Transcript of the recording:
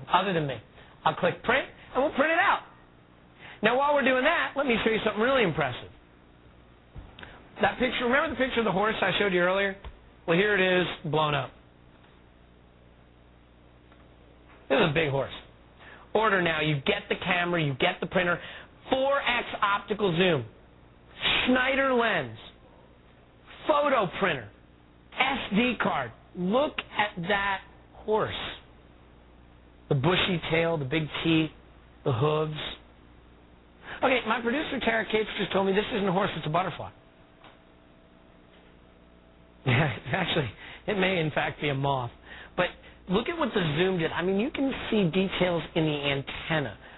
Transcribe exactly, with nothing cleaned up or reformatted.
other than me. I'll click print, and we'll print it out. Now, while we're doing that, let me show you something really impressive. That picture, remember the picture of the horse I showed you earlier? Well, here it is, blown up. This is a big horse. Order now. You get the camera, you get the printer, four X optical zoom, Schneider lens, photo printer, S D card. Look at that horse. The bushy tail, the big teeth, the hooves. Okay, my producer, Tara Cates, just told me this isn't a horse, it's a butterfly. Yeah, actually, it may in fact be a moth. But look at what the zoom did. I mean, you can see details in the antenna.